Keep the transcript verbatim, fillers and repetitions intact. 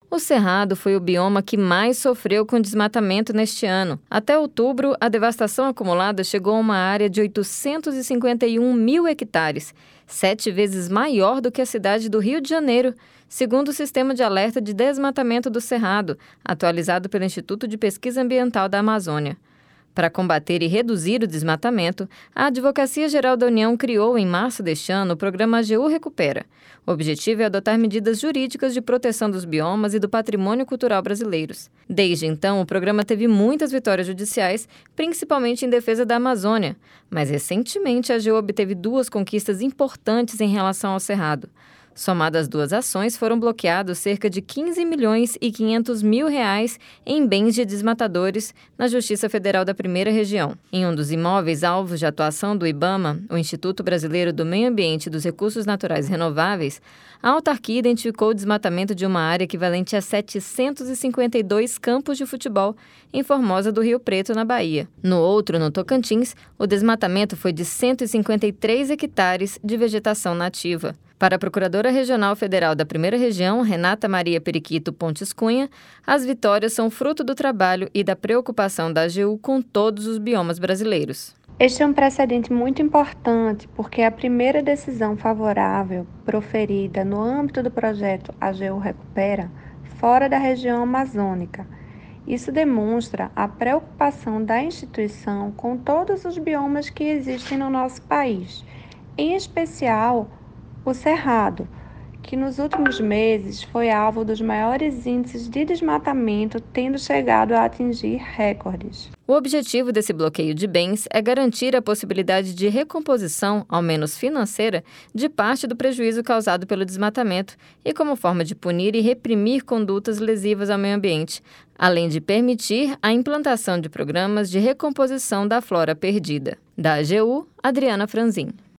O Cerrado foi o bioma que mais sofreu com desmatamento neste ano. Até outubro, a devastação acumulada chegou a uma área de oitocentos e cinquenta e um mil hectares, sete vezes maior do que a cidade do Rio de Janeiro, segundo o Sistema de Alerta de Desmatamento do Cerrado, atualizado pelo Instituto de Pesquisa Ambiental da Amazônia. Para combater e reduzir o desmatamento, a Advocacia Geral da União criou, em março deste ano, o programa A G U Recupera. O objetivo é adotar medidas jurídicas de proteção dos biomas e do patrimônio cultural brasileiros. Desde então, o programa teve muitas vitórias judiciais, principalmente em defesa da Amazônia. Mas, recentemente, a A G U obteve duas conquistas importantes em relação ao Cerrado. Somadas as duas ações, foram bloqueados cerca de quinze milhões e quinhentos mil reais em bens de desmatadores na Justiça Federal da Primeira Região. Em um dos imóveis alvos de atuação do IBAMA, o Instituto Brasileiro do Meio Ambiente e dos Recursos Naturais Renováveis, a autarquia identificou o desmatamento de uma área equivalente a setecentos e cinquenta e dois campos de futebol em Formosa do Rio Preto, na Bahia. No outro, no Tocantins, o desmatamento foi de cento e cinquenta e três hectares de vegetação nativa. Para a Procuradora Regional Federal da Primeira Região, Renata Maria Periquito Pontes Cunha, as vitórias são fruto do trabalho e da preocupação da A G U com todos os biomas brasileiros. Este é um precedente muito importante porque é a primeira decisão favorável proferida no âmbito do projeto A G U Recupera fora da região amazônica. Isso demonstra a preocupação da instituição com todos os biomas que existem no nosso país, em especial o Cerrado, que nos últimos meses foi alvo dos maiores índices de desmatamento, tendo chegado a atingir recordes. O objetivo desse bloqueio de bens é garantir a possibilidade de recomposição, ao menos financeira, de parte do prejuízo causado pelo desmatamento e como forma de punir e reprimir condutas lesivas ao meio ambiente, além de permitir a implantação de programas de recomposição da flora perdida. Da A G U, Adriana Franzin.